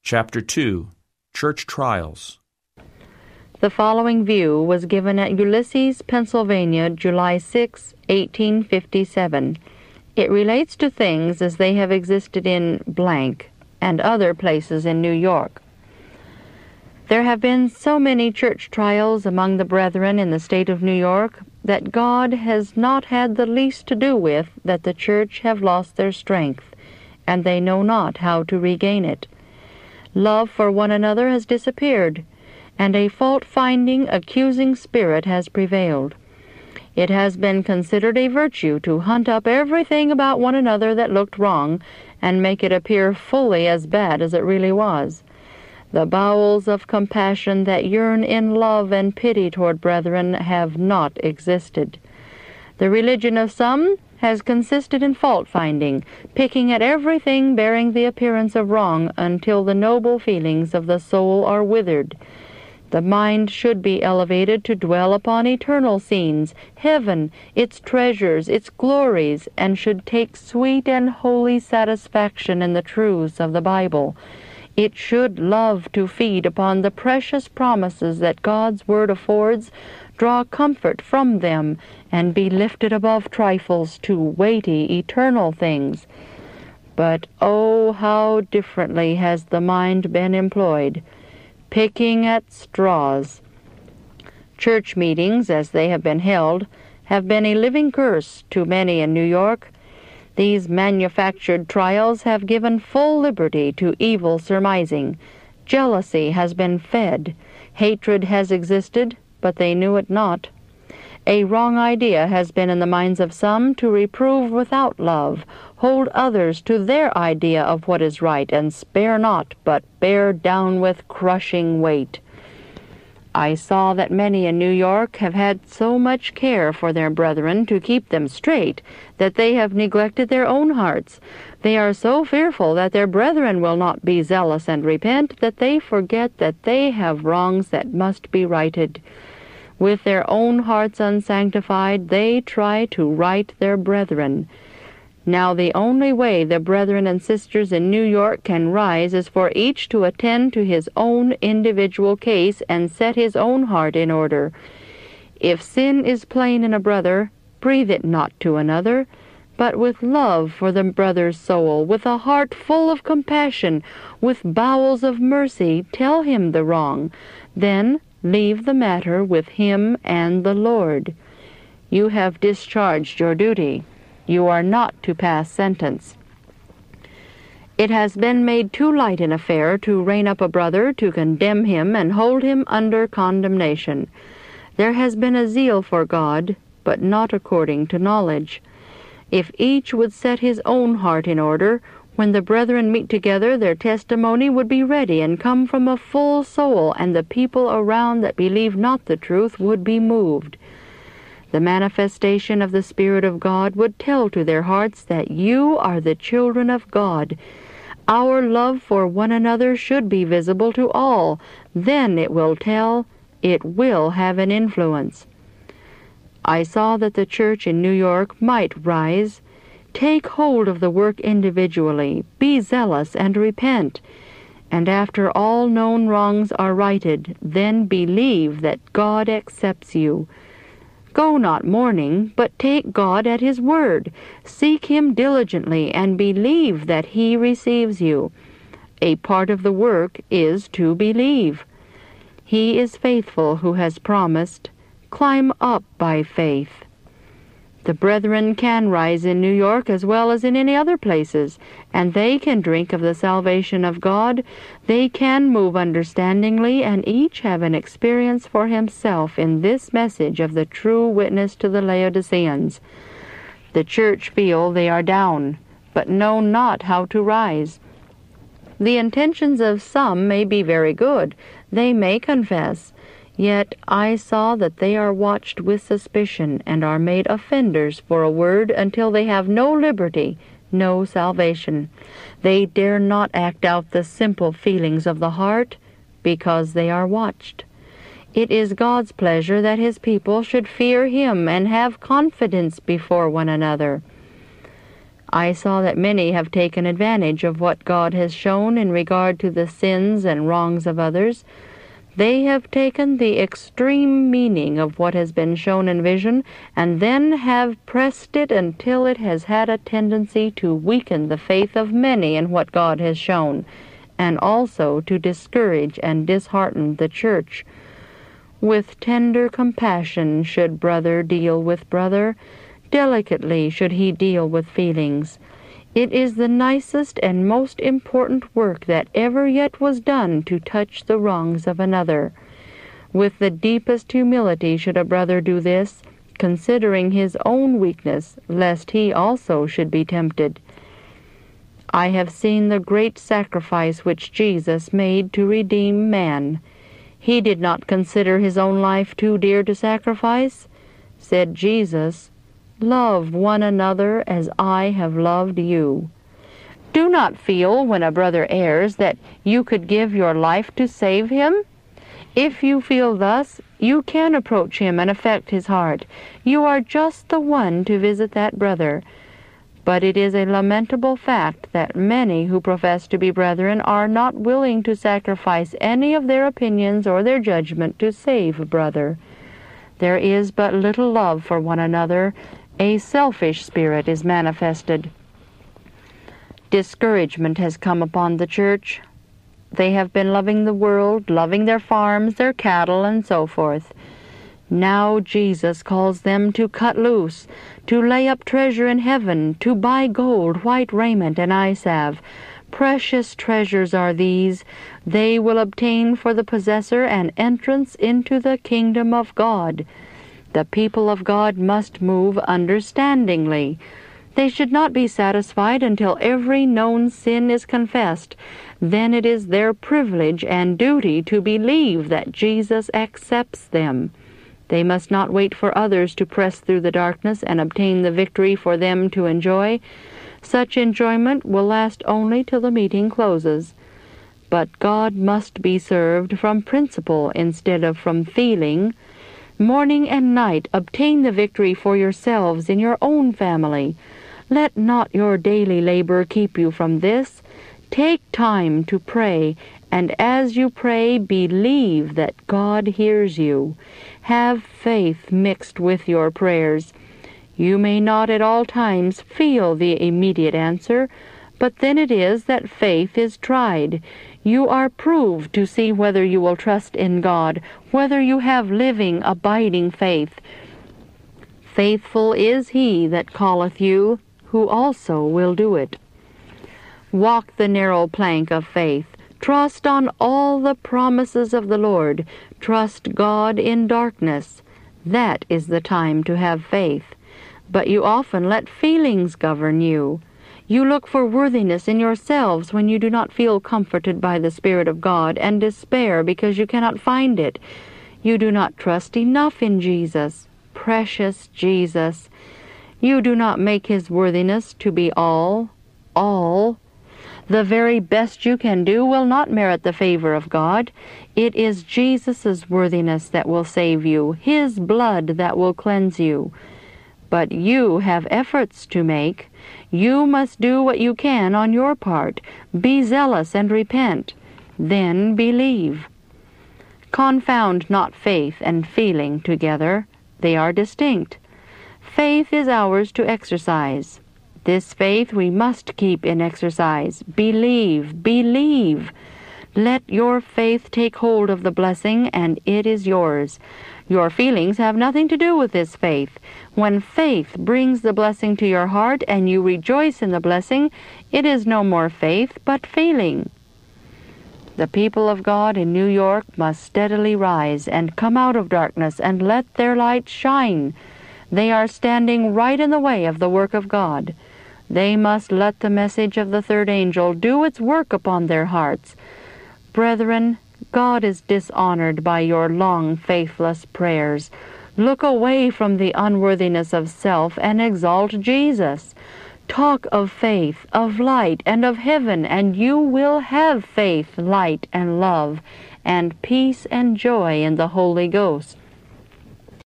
Chapter 2, Church Trials. The following view was given at Ulysses, Pennsylvania, July 6, 1857. It relates to things as they have existed in blank and other places in New York. There have been so many church trials among the brethren in the state of New York that God has not had the least to do with that the church have lost their strength, and they know not how to regain it. Love for one another has disappeared, and a fault-finding, accusing spirit has prevailed. It has been considered a virtue to hunt up everything about one another that looked wrong, and make it appear fully as bad as it really was. The bowels of compassion that yearn in love and pity toward brethren have not existed. The religion of some has consisted in fault-finding, picking at everything bearing the appearance of wrong until the noble feelings of the soul are withered. The mind should be elevated to dwell upon eternal scenes, heaven, its treasures, its glories, and should take sweet and holy satisfaction in the truths of the Bible. It should love to feed upon the precious promises that God's Word affords, draw comfort from them, and be lifted above trifles to weighty, eternal things. But oh, how differently has the mind been employed, picking at straws. Church meetings, as they have been held, have been a living curse to many in New York. These manufactured trials have given full liberty to evil surmising. Jealousy has been fed. Hatred has existed, but they knew it not. A wrong idea has been in the minds of some to reprove without love, hold others to their idea of what is right, and spare not, but bear down with crushing weight. I saw that many in New York have had so much care for their brethren to keep them straight that they have neglected their own hearts. They are so fearful that their brethren will not be zealous and repent that they forget that they have wrongs that must be righted. With their own hearts unsanctified, they try to right their brethren. Now the only way the brethren and sisters in New York can rise is for each to attend to his own individual case and set his own heart in order. If sin is plain in a brother, breathe it not to another, but with love for the brother's soul, with a heart full of compassion, with bowels of mercy, tell him the wrong. Then leave the matter with him and the Lord. You have discharged your duty. You are not to pass sentence. It has been made too light an affair to rein up a brother, to condemn him and hold him under condemnation. There has been a zeal for God, but not according to knowledge. If each would set his own heart in order, when the brethren meet together, their testimony would be ready and come from a full soul, and the people around that believe not the truth would be moved. The manifestation of the Spirit of God would tell to their hearts that you are the children of God. Our love for one another should be visible to all. Then it will tell, it will have an influence. I saw that the church in New York might rise. Take hold of the work individually, be zealous and repent, and after all known wrongs are righted, then believe that God accepts you. Go not mourning, but take God at His word. Seek Him diligently, and believe that He receives you. A part of the work is to believe. He is faithful who has promised. Climb up by faith. The brethren can rise in New York as well as in any other places, and they can drink of the salvation of God. They can move understandingly, and each have an experience for himself in this message of the true witness to the Laodiceans. The church feel they are down, but know not how to rise. The intentions of some may be very good. They may confess. Yet I saw that they are watched with suspicion, and are made offenders for a word until they have no liberty, no salvation. They dare not act out the simple feelings of the heart, because they are watched. It is God's pleasure that His people should fear Him and have confidence before one another. I saw that many have taken advantage of what God has shown in regard to the sins and wrongs of others. They have taken the extreme meaning of what has been shown in vision, and then have pressed it until it has had a tendency to weaken the faith of many in what God has shown, and also to discourage and dishearten the church. With tender compassion should brother deal with brother. Delicately should he deal with feelings. It is the nicest and most important work that ever yet was done to touch the wrongs of another. With the deepest humility should a brother do this, considering his own weakness, lest he also should be tempted. I have seen the great sacrifice which Jesus made to redeem man. He did not consider his own life too dear to sacrifice. Said Jesus, "Love one another as I have loved you." Do not feel, when a brother errs, that you could give your life to save him. If you feel thus, you can approach him and affect his heart. You are just the one to visit that brother. But it is a lamentable fact that many who profess to be brethren are not willing to sacrifice any of their opinions or their judgment to save a brother. There is but little love for one another. A selfish spirit is manifested. Discouragement has come upon the church. They have been loving the world, loving their farms, their cattle, and so forth. Now Jesus calls them to cut loose, to lay up treasure in heaven, to buy gold, white raiment, and eye salve. Precious treasures are these. They will obtain for the possessor an entrance into the kingdom of God. The people of God must move understandingly. They should not be satisfied until every known sin is confessed. Then it is their privilege and duty to believe that Jesus accepts them. They must not wait for others to press through the darkness and obtain the victory for them to enjoy. Such enjoyment will last only till the meeting closes. But God must be served from principle instead of from feeling. Morning and night obtain the victory for yourselves in your own family. Let not your daily labor keep you from this. Take time to pray, and as you pray, believe that God hears you. Have faith mixed with your prayers. You may not at all times feel the immediate answer, but then it is that faith is tried. You are proved to see whether you will trust in God, whether you have living, abiding faith. Faithful is he that calleth you, who also will do it. Walk the narrow plank of faith. Trust on all the promises of the Lord. Trust God in darkness. That is the time to have faith. But you often let feelings govern you. You look for worthiness in yourselves when you do not feel comforted by the Spirit of God, and despair because you cannot find it. You do not trust enough in Jesus, precious Jesus. You do not make his worthiness to be all. The very best you can do will not merit the favor of God. It is Jesus' worthiness that will save you, his blood that will cleanse you. But you have efforts to make. You must do what you can on your part. Be zealous and repent. Then believe. Confound not faith and feeling together. They are distinct. Faith is ours to exercise. This faith we must keep in exercise. Believe. Let your faith take hold of the blessing, and it is yours. Your feelings have nothing to do with this faith. When faith brings the blessing to your heart and you rejoice in the blessing, it is no more faith but feeling. The people of God in New York must steadily rise and come out of darkness and let their light shine. They are standing right in the way of the work of God. They must let the message of the third angel do its work upon their hearts. Brethren, God is dishonored by your long, faithless prayers. Look away from the unworthiness of self and exalt Jesus. Talk of faith, of light, and of heaven, and you will have faith, light, and love, and peace and joy in the Holy Ghost.